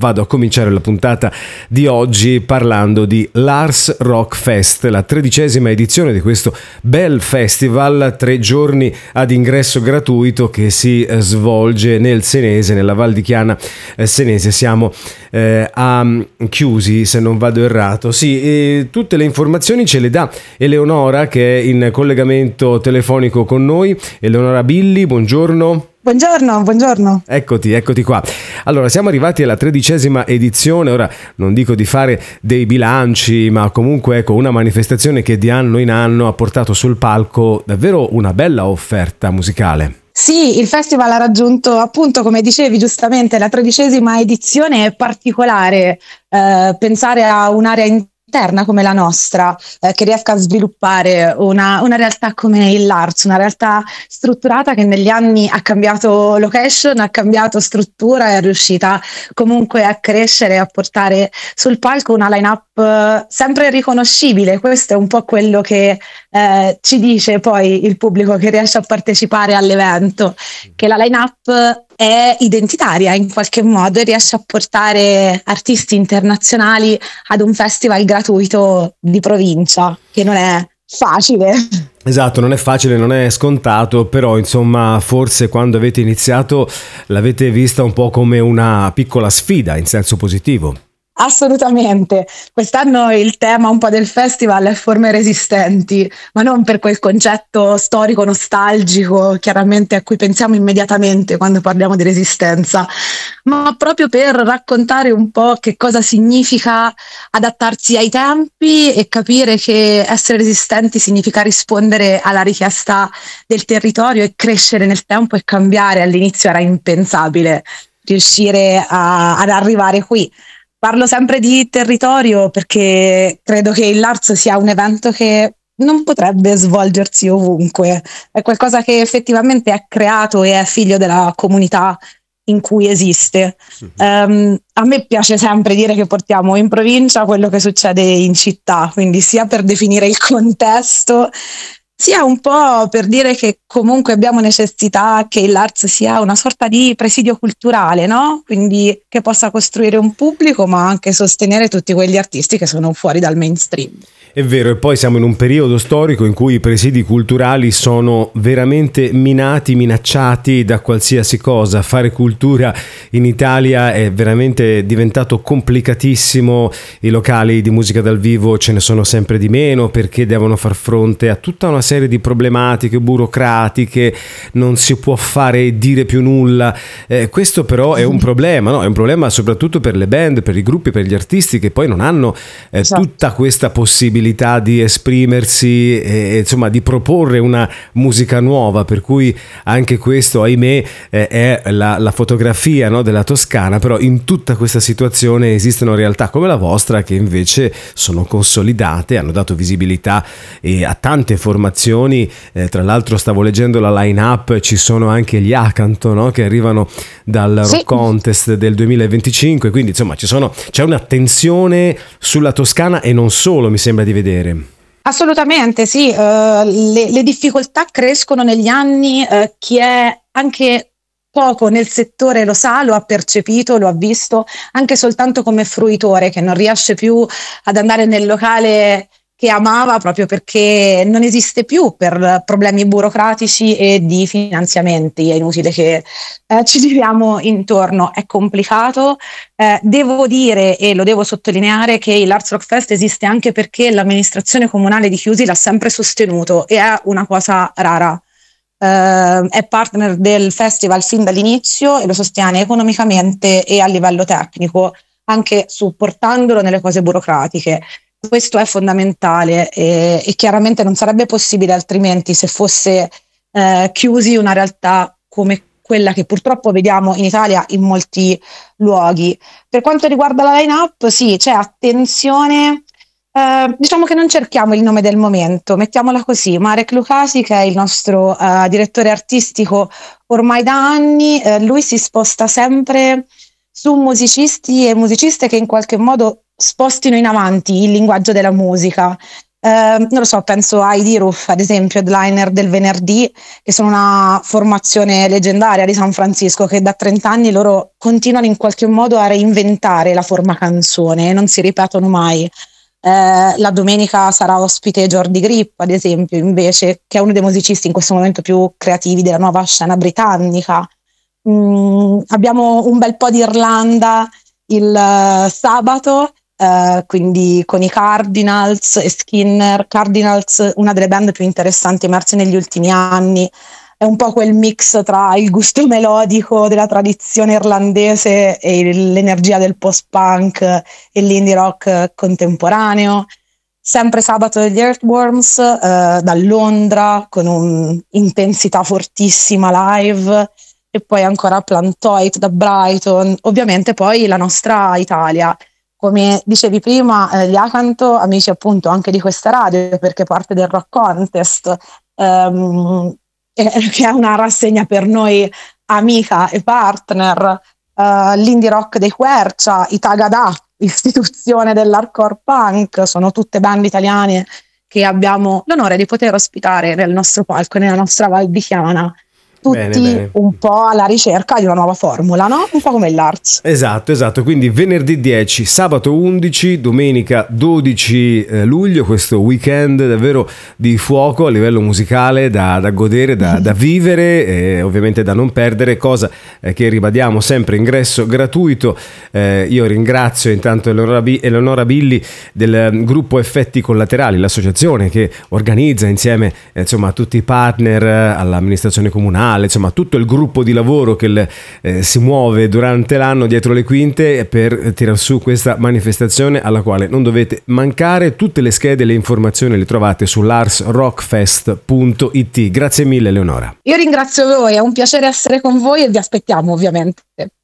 vado a cominciare la puntata di oggi parlando di L'Ars Rock Fest, la 13ª edizione di questo bel festival, 3 giorni ad ingresso gratuito che si svolge nel Senese, nella Val di Chiana Senese. Siamo a Chiusi, se non vado errato. Sì, tutte le informazioni ce le dà Eleonora, che è in collegamento telefonico con noi. Eleonora Billi, buongiorno. Buongiorno. Eccoti qua. Allora, siamo arrivati alla 13ª edizione. Ora non dico di fare dei bilanci, ma comunque ecco, una manifestazione che di anno in anno ha portato sul palco davvero una bella offerta musicale. Sì, il festival ha raggiunto, appunto, come dicevi giustamente, la 13ª edizione. È particolare pensare a un'area interna come la nostra, che riesca a sviluppare una realtà come il L'Ars, una realtà strutturata che negli anni ha cambiato location, ha cambiato struttura e è riuscita comunque a crescere e a portare sul palco una line-up sempre riconoscibile. Questo è un po' quello che ci dice poi il pubblico che riesce a partecipare all'evento, che la line-up è identitaria in qualche modo e riesce a portare artisti internazionali ad un festival gratuito di provincia, che non è facile. Esatto, non è facile, non è scontato, però insomma forse quando avete iniziato l'avete vista un po' come una piccola sfida in senso positivo. Assolutamente. Quest'anno il tema un po' del festival è forme resistenti, ma non per quel concetto storico nostalgico chiaramente a cui pensiamo immediatamente quando parliamo di resistenza, ma proprio per raccontare un po' che cosa significa adattarsi ai tempi e capire che essere resistenti significa rispondere alla richiesta del territorio e crescere nel tempo e cambiare. All'inizio era impensabile riuscire ad arrivare qui. Parlo sempre di territorio perché credo che il L'Ars sia un evento che non potrebbe svolgersi ovunque, è qualcosa che effettivamente è creato e è figlio della comunità in cui esiste. A me piace sempre dire che portiamo in provincia quello che succede in città, quindi sia per definire il contesto, sia un po' per dire che comunque abbiamo necessità che l'Arts sia una sorta di presidio culturale, no? Quindi che possa costruire un pubblico ma anche sostenere tutti quegli artisti che sono fuori dal mainstream. È vero, e poi siamo in un periodo storico in cui i presidi culturali sono veramente minacciati da qualsiasi cosa. Fare cultura in Italia è veramente diventato complicatissimo, i locali di musica dal vivo ce ne sono sempre di meno perché devono far fronte a tutta una serie di problematiche burocratiche, non si può fare e dire più nulla. Questo però è un problema, no? È un problema soprattutto per le band, per i gruppi, per gli artisti che poi non hanno tutta questa possibilità di esprimersi e insomma di proporre una musica nuova, per cui anche questo, ahimè, è la fotografia, no, della Toscana. Però in tutta questa situazione esistono realtà come la vostra che invece sono consolidate, hanno dato visibilità a tante formazioni. Tra l'altro stavo leggendo la line-up, ci sono anche gli Acanto, no, che arrivano dal Rock Contest del 2025, quindi insomma c'è un'attenzione sulla Toscana e non solo, mi sembra di vedere. Assolutamente sì, le difficoltà crescono negli anni, chi è anche poco nel settore lo sa, lo ha percepito, lo ha visto anche soltanto come fruitore che non riesce più ad andare nel locale che amava proprio perché non esiste più per problemi burocratici e di finanziamenti. È inutile che ci giriamo intorno, è complicato. Devo dire e lo devo sottolineare che l'Arts Rock Fest esiste anche perché l'amministrazione comunale di Chiusi l'ha sempre sostenuto e è una cosa rara. È partner del festival fin dall'inizio e lo sostiene economicamente e a livello tecnico, anche supportandolo nelle cose burocratiche. Questo è fondamentale e chiaramente non sarebbe possibile altrimenti se fosse Chiusi una realtà come quella che purtroppo vediamo in Italia in molti luoghi. Per quanto riguarda la line-up, sì, c'è attenzione, diciamo che non cerchiamo il nome del momento, mettiamola così. Marek Lukasi, che è il nostro direttore artistico ormai da anni, lui si sposta sempre su musicisti e musiciste che in qualche modo spostino in avanti il linguaggio della musica. Non lo so, penso ai D-Roof, ad esempio, headliner del venerdì, che sono una formazione leggendaria di San Francisco, che da 30 anni loro continuano in qualche modo a reinventare la forma canzone e non si ripetono mai. La domenica sarà ospite Jordi Grip, ad esempio, invece, che è uno dei musicisti in questo momento più creativi della nuova scena britannica. Abbiamo un bel po' di Irlanda il sabato, quindi con i Cardinals e Skinner. Cardinals, una delle band più interessanti emerse negli ultimi anni, è un po' quel mix tra il gusto melodico della tradizione irlandese e l'energia del post-punk e l'indie rock contemporaneo. Sempre sabato gli Earthworms da Londra con un'intensità fortissima live, e poi ancora Plantoid da Brighton, ovviamente poi la nostra Italia. Come dicevi prima, gli Acanto, amici appunto anche di questa radio, perché parte del Rock Contest, che è una rassegna per noi amica e partner, l'indie rock dei Quercia, i Tagada, istituzione dell'hardcore punk, sono tutte band italiane che abbiamo l'onore di poter ospitare nel nostro palco, nella nostra Val di Chiana. Tutti Bene. un po' alla ricerca di una nuova formula, no? Un po' come l'Arts. Esatto, quindi venerdì 10, sabato 11, domenica 12 luglio, questo weekend davvero di fuoco a livello musicale da godere, da vivere e ovviamente da non perdere, cosa che ribadiamo sempre, ingresso gratuito. Io ringrazio intanto Eleonora Billi del gruppo Effetti Collaterali, l'associazione che organizza insieme insomma tutti i partner, all'amministrazione comunale, insomma tutto il gruppo di lavoro che si muove durante l'anno dietro le quinte per tirar su questa manifestazione alla quale non dovete mancare. Tutte le schede e le informazioni le trovate su larsrockfest.it. Grazie mille Eleonora. Io ringrazio voi, è un piacere essere con voi e vi aspettiamo ovviamente.